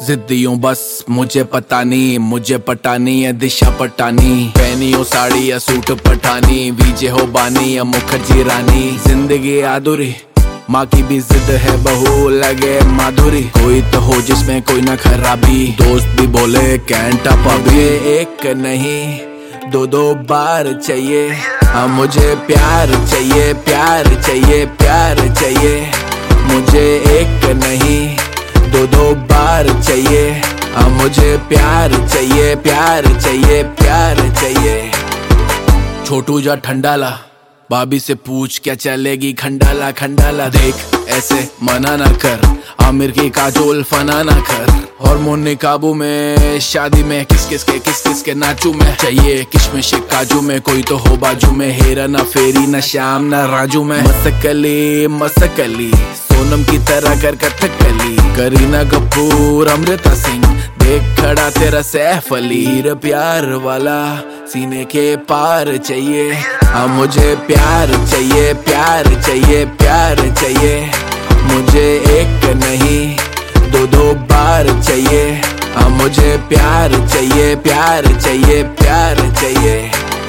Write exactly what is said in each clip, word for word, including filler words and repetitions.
जिद्दियों बस मुझे पता नहीं, मुझे पटानी है दिशा पटानी। पहनी हो साड़ी या सूट पठानी, वीजे हो बानी या मुखर्जी रानी। जिंदगी अधूरी, माँ की भी जिद है, बहू लगे माधुरी। कोई तो हो जिसमें कोई ना खराबी, दोस्त भी बोले कैंट अप अभी। एक नहीं दो दो बार चाहिए, हाँ मुझे प्यार चाहिए, प्यार चाहिए, प्यार चाहिए। मुझे एक नहीं दो दो बार चाहिए, हाँ मुझे प्यार चाहिए, प्यार चाहिए, प्यार चाहिए। छोटू जा ठंडाला, भाभी से पूछ क्या चलेगी खंडाला खंडाला। देख ऐसे मना ना कर, आमिर की काजोल फना ना कर। हार्मोन काबू में, शादी में किस किस के किस किस के नाचू में। चाहिए किशमिश काजू में, कोई तो हो बाजू में। हेरा ना फेरी ना श्याम ना राजू में। मसकली मसकली सोनम की तरह कर कथकली। करीना कपूर अमृता सिंह, देख खड़ा तेरा सैफ अली। हीर प्यार वाला सीने के पार चाहिए, हाँ मुझे प्यार चाहिए, प्यार चाहिए, प्यार चाहिए। मुझे एक नहीं दो दो बार चाहिए, हाँ मुझे प्यार चाहिए, प्यार चाहिए, प्यार चाहिए।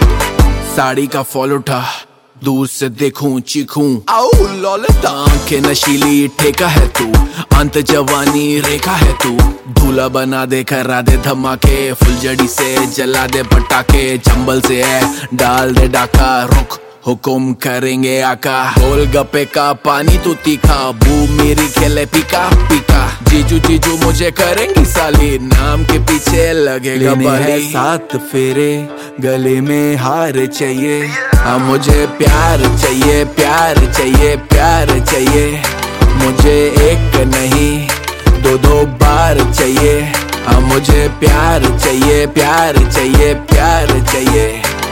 साड़ी का फॉल उठा, दूर से देखूं चीखूं आओ लौलता। आंखें नशीली ठेका है तू, अंत जवानी रेखा है तू। दूल्हा बना दे करा दे धमाके, फुलझड़ी से जला दे पटाखे। चंबल से है डाल दे डाका, रुक हुकुम करेंगे आका। गोलगप्पे का पानी तू तीखा, बू मेरी खेले पीका पीका। जीजू जीजू मुझे करेंगी साली, नाम के पीछे लगेगा बाली। सात फेरे गले में हार चाहिए, हाँ मुझे प्यार चाहिए, प्यार चाहिए, प्यार चाहिए। मुझे एक नहीं दो दो बार चाहिए, हाँ मुझे प्यार चाहिए, प्यार चाहिए, प्यार चाहिए।